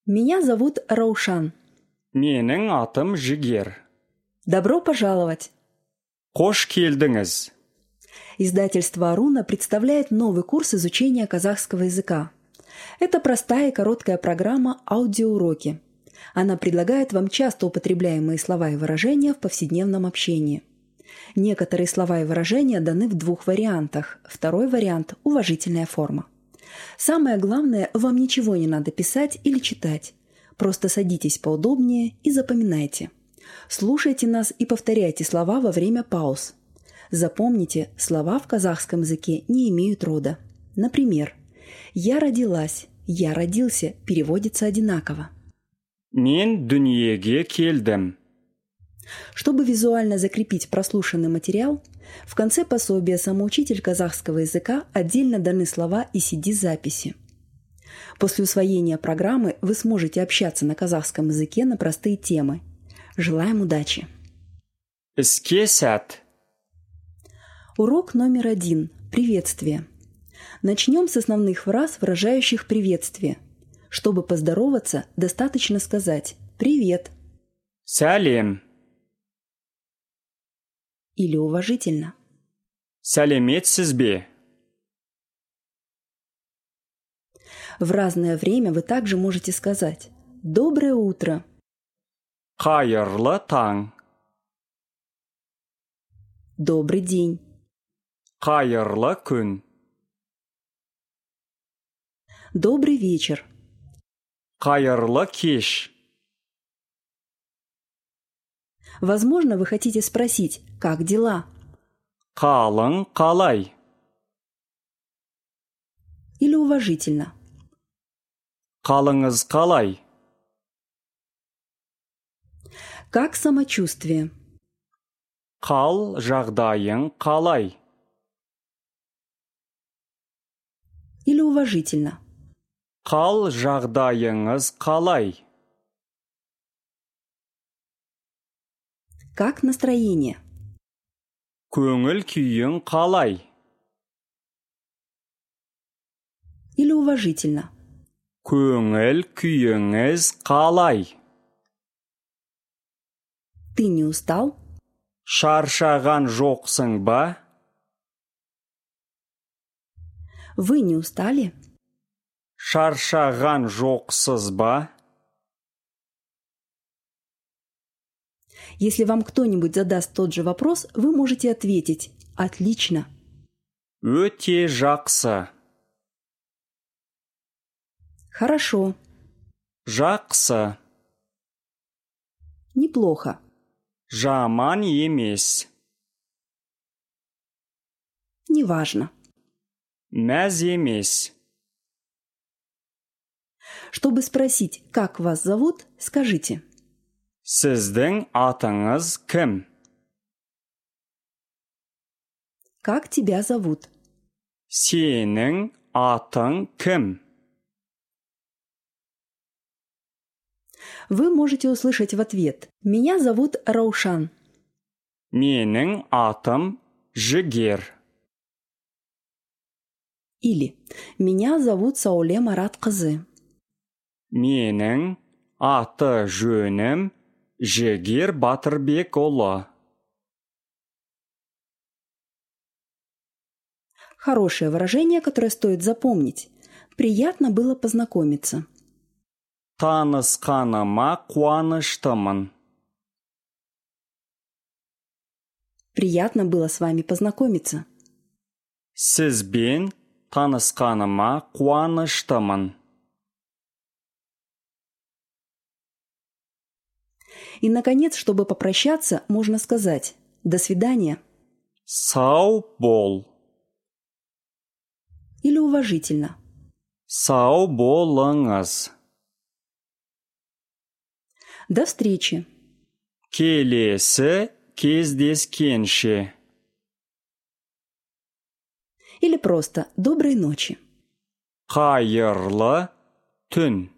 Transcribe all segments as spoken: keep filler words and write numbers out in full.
Меня зовут Раушан. Менің атым Жігер. Добро пожаловать! Қош келдіңіз. Издательство Аруна представляет новый курс изучения казахского языка. Это простая и короткая программа «Аудиоуроки». Она предлагает вам часто употребляемые слова и выражения в повседневном общении. Некоторые слова и выражения даны в двух вариантах. Второй вариант – уважительная форма. Самое главное, вам ничего не надо писать или читать. Просто садитесь поудобнее и запоминайте. Слушайте нас и повторяйте слова во время пауз. Запомните, слова в казахском языке не имеют рода. Например, «Я родилась», «Я родился» переводится одинаково. Мен дүниеге келдім. Чтобы визуально закрепить прослушанный материал, в конце пособия «Самоучитель казахского языка» отдельно даны слова и си ди-записи. После усвоения программы вы сможете общаться на казахском языке на простые темы. Желаем удачи! Іске сәт. Урок номер один. Приветствие. Начнем с основных фраз, выражающих приветствие. Чтобы поздороваться, достаточно сказать «Привет» Сәлем. или уважительно. Сәлеметсіз бе? В разное время вы также можете сказать «Доброе утро» Қайырлы таң. «Добрый день» Қайырлы күн. «Добрый вечер» Қайырлы кеш. Возможно, вы хотите спросить «Как дела?» Қалың қалай? или уважительно Қалыңыз қалай? «Как самочувствие?» Қал жағдайың қалай? или уважительно Қал жағдайыңыз қалай? «Как настроение?» Көңіл күйің қалай? или уважительно Көңіл күйіңіз қалай? «Ты не устал?» Шаршаған жоқсың ба? «Вы не устали?» Шаршаған жоқсыз ба? Если вам кто-нибудь задаст тот же вопрос, вы можете ответить «Отлично». Өте жақсы. «Хорошо», Жақсы. «Неплохо», Жаман емес. «Неважно». Мәз емес. Чтобы спросить, как вас зовут, скажите Сіздің атыңыз кім? «Как тебя зовут?» Сенің атың кім? Вы можете услышать в ответ «Меня зовут Раушан» Менің атым Жігер. или «Меня зовут Сауле Маратқызы». Менің аты жөнім Жігер Батырбекұлы. Хорошее выражение, которое стоит запомнить. Приятно было познакомиться. Танысқаныма қуаныштымын. Приятно было с вами познакомиться. Сізбен танысқаныма қуаныштымын. И, наконец, чтобы попрощаться, можно сказать «До свидания» Сау бол. или уважительно Сау болыңыз. «До встречи» Келесі кездескенше. или просто «Доброй ночи». Қайырлы түн.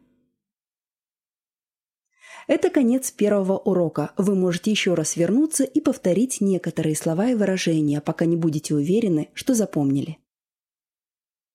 Это конец первого урока. Вы можете еще раз вернуться и повторить некоторые слова и выражения, пока не будете уверены, что запомнили.